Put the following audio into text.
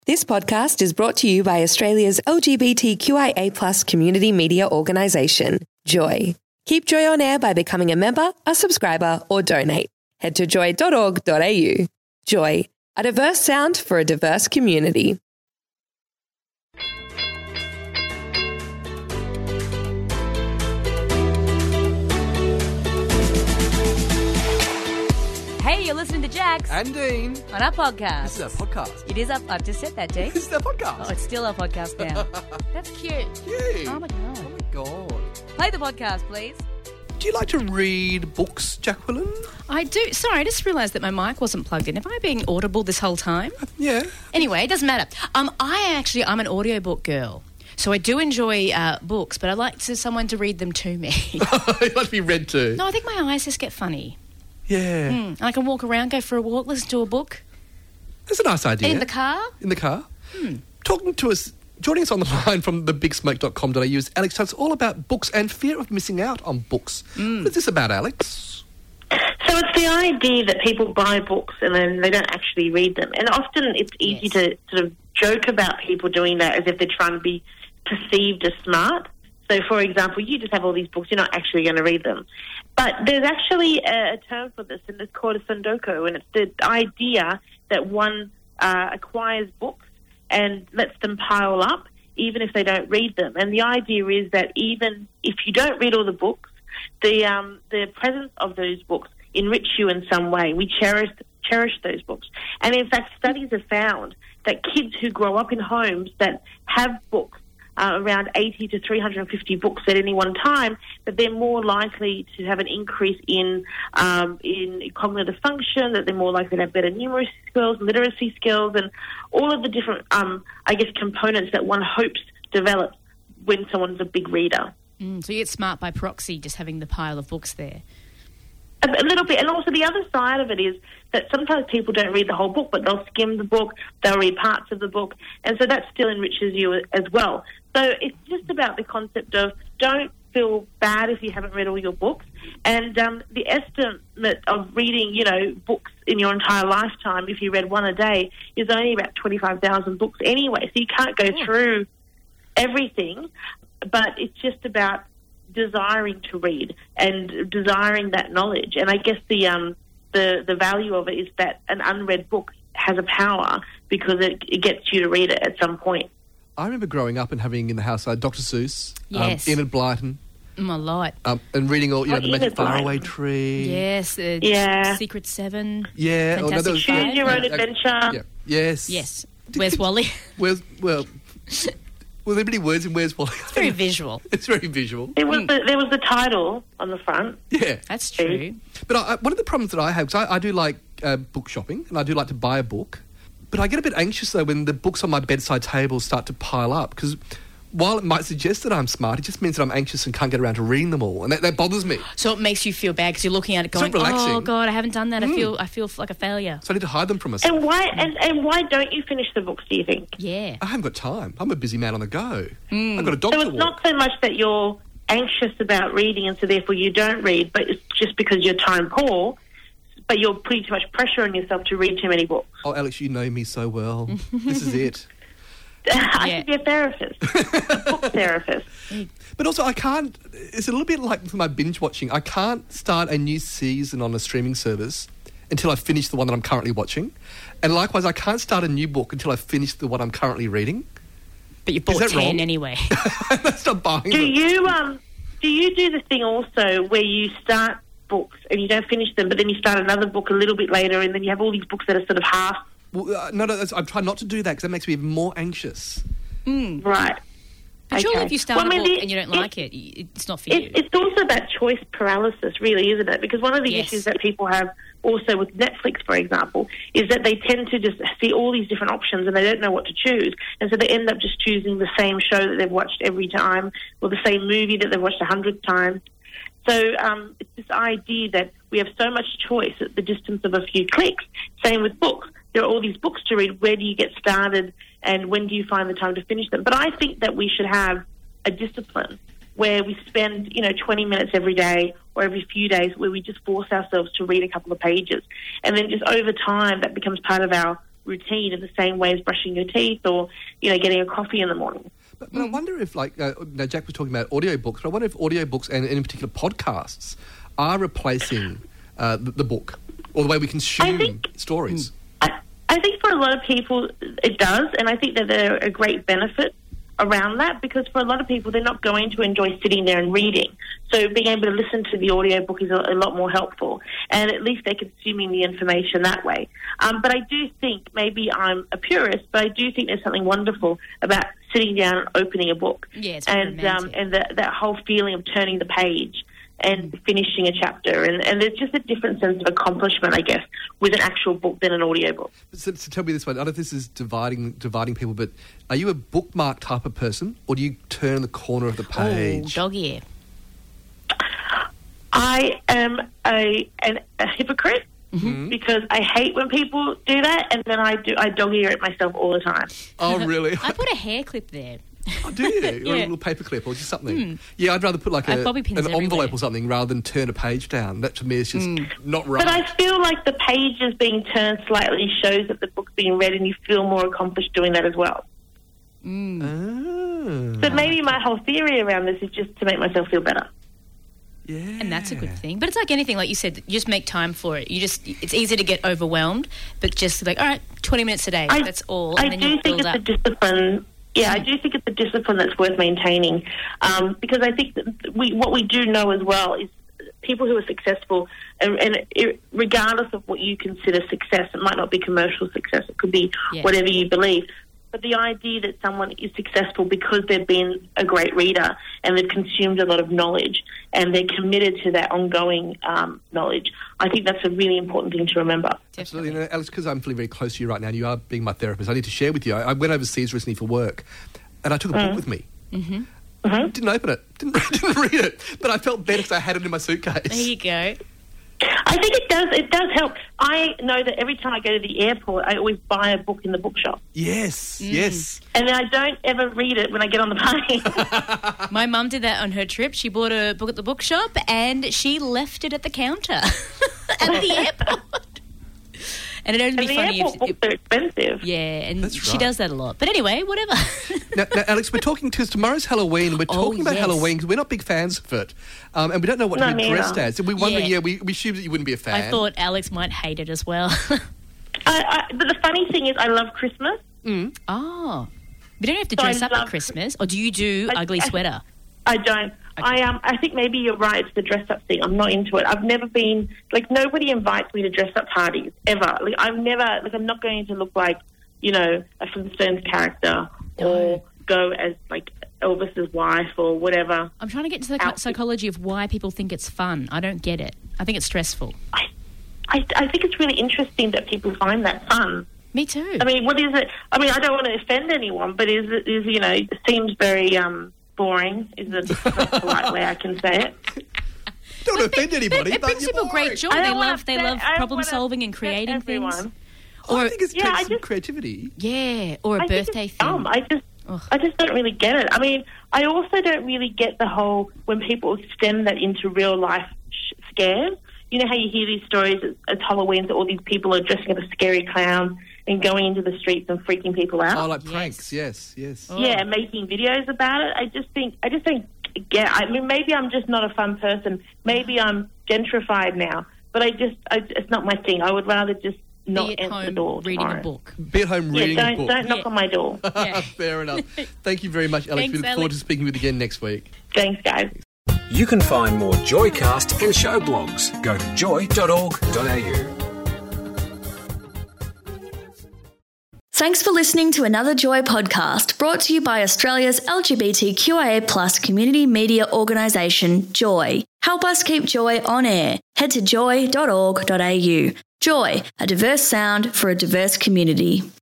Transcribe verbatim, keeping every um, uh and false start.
This podcast is brought to you by Australia's L G B T Q I A plus community media organisation, Joy. Keep Joy on air by becoming a member, a subscriber or donate. Head to joy dot org dot a u. Joy, a diverse sound for a diverse community. Hey, you're listening to Jax And Dean. on our podcast. This is our podcast. It is up. I've just said that, Dean. This is our podcast. Oh, it's still our podcast now. That's cute. Cute. Oh my god. Oh my God. Play the podcast, please. Do you like to read books, Jacqueline? I do. Sorry, I just realised that my mic wasn't plugged in. Have I been audible this whole time? Yeah. Anyway, it doesn't matter. Um, I actually, I'm an audiobook girl. So I do enjoy uh, books, but I like to, someone to read them to me. You like to be read to? No, I think my eyes just get funny. Yeah. Mm. And I can walk around, go for a walk, listen to a book. That's a nice idea. In the car? In the car. Hmm. Talking to us, joining us on the line from the big smoke dot com dot a u is Alex. So it's all about books and fear of missing out on books. Mm. What is this about, Alex? So it's the idea that people buy books and then they don't actually read them. And often it's easy Yes. to sort of joke about people doing that as if they're trying to be perceived as smart. So, for example, you just have all these books, you're not actually going to read them. But there's actually a, a term for this, and it's called a sundoku, and it's the idea that one uh, acquires books and lets them pile up, even if they don't read them. And the idea is that even if you don't read all the books, the um, the presence of those books enrich you in some way. We cherish cherish those books. And in fact, studies have found that kids who grow up in homes that have books, uh, around eighty to three hundred fifty books at any one time, that they're more likely to have an increase in um, in cognitive function, that they're more likely to have better numeracy skills, literacy skills, and all of the different, um, I guess, components that one hopes develop when someone's a big reader. Mm, so you get smart by proxy just having the pile of books there. A, a little bit. And also the other side of it is that sometimes people don't read the whole book, but they'll skim the book, they'll read parts of the book, and so that still enriches you as well. So it's just about the concept of don't feel bad if you haven't read all your books. And um, the estimate of reading, you know, books in your entire lifetime, if you read one a day, is only about twenty-five thousand books anyway. So you can't go through everything, but it's just about desiring to read and desiring that knowledge. And I guess the um, the the value of it is that an unread book has a power because it, it gets you to read it at some point. I remember growing up and having in the house uh, Doctor Seuss, Yes. um, Enid Blyton, Mm, a lot. um, and reading all, you know, Oh, the Magic Enid Blyton. Faraway Tree. Yes. Uh, Yeah. Secret Seven. Yeah. oh, no, Fantastic that was- Five. Choose your own Yeah, adventure. Yeah. Yes. Yes. Where's Wally? Where's, well, were there many words in Where's Wally? It's very visual. It's very visual. There was the, there was the title on the front. Yeah. That's true. But I, I- one of the problems that I have, because I, I do like uh, book shopping and I do like to buy a book, but I get a bit anxious, though, when the books on my bedside table start to pile up, because while it might suggest that I'm smart, it just means that I'm anxious and can't get around to reading them all, and that, that bothers me. So it makes you feel bad because you're looking at it going, not relaxing. oh, God, I haven't done that. I feel I feel like a failure. So I need to hide them from myself. And why and, and why don't you finish the books, do you think? Yeah. I haven't got time. I'm a busy man on the go. Mm. I've got a dog So to it's walk. not so much that you're anxious about reading and so therefore you don't read, but it's just because you're time poor, but you're putting too much pressure on yourself to read too many books. Oh, Alex, you know me so well. This is it. I Yeah. should be a therapist, a book therapist. But also, I can't... It's a little bit like with my binge watching. I can't start a new season on a streaming service until I finish the one that I'm currently watching. And likewise, I can't start a new book until I finish the one I'm currently reading. But you bought that ten wrong? anyway. That's not buying Do them. you um do you do the thing also where you start books and you don't finish them, but then you start another book a little bit later, and then you have all these books that are sort of half Well, uh, no, no, that's, I'm trying not to do that because that makes me even more anxious. right? But surely Okay. if you start Well, I a mean, book the- and you don't it- like it, y- it's not for you. It, it's also about choice paralysis, really, isn't it? Because one of the Yes. issues that people have also with Netflix, for example, is that they tend to just see all these different options and they don't know what to choose. And so they end up just choosing the same show that they've watched every time or the same movie that they've watched a hundred times. So um, it's this idea that we have so much choice at the distance of a few clicks. Same with books. There are all these books to read. Where do you get started and when do you find the time to finish them? But I think that we should have a discipline where we spend, you know, twenty minutes every day or every few days where we just force ourselves to read a couple of pages. And then just over time, that becomes part of our routine in the same way as brushing your teeth or, you know, getting a coffee in the morning. But, but I wonder if, like, uh, now Jack was talking about audiobooks, but I wonder if audiobooks and, and in particular podcasts are replacing uh, the, the book or the way we consume think- stories. I, I think for a lot of people it does, and I think that there are a great benefit around that, because for a lot of people they're not going to enjoy sitting there and reading. So being able to listen to the audiobook is a, a lot more helpful, and at least they're consuming the information that way. Um, but I do think, maybe I'm a purist, but I do think there's something wonderful about sitting down and opening a book. Yeah, it's and um, romantic. and the, that whole feeling of turning the page and finishing a chapter. And, and there's just a different sense of accomplishment, I guess, with an actual book than an audiobook. So, so tell me this one. I don't know if this is dividing dividing people, but are you a bookmark type of person, or do you turn the corner of the Oh, page? dog ear. I am a, an, a hypocrite Mm-hmm. because I hate when people do that, and then I do I dog ear it myself all the time. Oh, really? I put a hair clip there. Oh, do you? Or a Yeah. little paper clip or just something? Yeah, I'd rather put like I a, have bobby pins an envelope everywhere. or something rather than turn a page down. That to me is just not right. But I feel like the pages being turned slightly shows that the book's being read, and you feel more accomplished doing that as well. Ah, So maybe my whole theory around this is just to make myself feel better. yeah. And that's a good thing. But it's like anything, like you said, you just make time for it. You just, it's easy to get overwhelmed, but just like, all right, twenty minutes a day, I, that's all. I And then do you think build it's up. a discipline. Yeah, I do think it's a discipline that's worth maintaining, um, because I think that we what we do know as well is people who are successful, and, and it, regardless of what you consider success, it might not be commercial success, it could be Yeah. whatever you believe. But the idea that someone is successful because they've been a great reader and they've consumed a lot of knowledge and they're committed to that ongoing um, knowledge, I think that's a really important thing to remember. Absolutely. And, uh, Alex, because I'm feeling very close to you right now and you are being my therapist, I need to share with you. I, I went overseas recently for work and I took a book with me. Mm-hmm. Didn't open it. Didn't, didn't read it. But I felt better because I had it in my suitcase. There you go. I think it does. It does help. I know that every time I go to the airport, I always buy a book in the bookshop, Yes, yes. and then I don't ever read it when I get on the plane. My mum did that on her trip. She bought a book at the bookshop and she left it at the counter at the airport. And it'd only And be the funny airport if... books are expensive. Yeah, and That's she right. does that a lot. But anyway, whatever. Now, now, Alex, we're talking to tomorrow's Halloween. We're Oh, talking about yes. Halloween because we're not big fans of it, um, and we don't know what No, to be me dressed either. as. And we wonder, Yeah. yeah, we, we assumed that you wouldn't be a fan. I thought Alex might hate it as well. I, I, but the funny thing is, I love Christmas. Oh. You don't have to So I dress up at love- Christmas, or do you do I- ugly I- sweater? I don't. I um. I think maybe you're right. It's the dress up thing. I'm not into it. I've never been like nobody invites me to dress up parties ever. Like I've never like I'm not going to look like you know a Flintstones character or go as like Elvis's wife or whatever. I'm trying to get into the Outfit. psychology of why people think it's fun. I don't get it. I think it's stressful. I, I I think it's really interesting that people find that fun. Me too. I mean, what is it? I mean, I don't want to offend anyone, but is it is you know it seems very um boring. Is the most polite way I can say it. Don't offend anybody. But it but brings you're people great boring. joy. I They don't wanna love, they upset- love I don't problem wanna solving and upset creating everyone. things. I think it's Yeah, takes I some just- creativity. Yeah, or a I think birthday it's thing. dumb. I just, Ugh. I just don't really get it. I mean, I also don't really get the whole when people extend that into real life sh- scares. You know how you hear these stories at, at Halloween that all these people are dressing up as scary clowns and going into the streets and freaking people out. Oh, like Yes. pranks. Yes, yes. Oh. Yeah, making videos about it. I just think, I just don't get. I mean, maybe I'm just not a fun person. Maybe I'm gentrified now, but I just, I, it's not my thing. I would rather just not Be at enter the home door reading tomorrow. a book. Be at home Yeah, reading don't a book. don't knock Yeah. on my door. Yeah. Fair enough. Thank you very much, Alex. Thanks, we look forward Alex. to speaking with you again next week. Thanks, guys. You can find more Joycast and show blogs. Go to joy dot org dot a u. Thanks for listening to another Joy podcast brought to you by Australia's L G B T Q I A plus community media organisation, Joy. Help us keep Joy on air. Head to joy dot org dot a u. Joy, a diverse sound for a diverse community.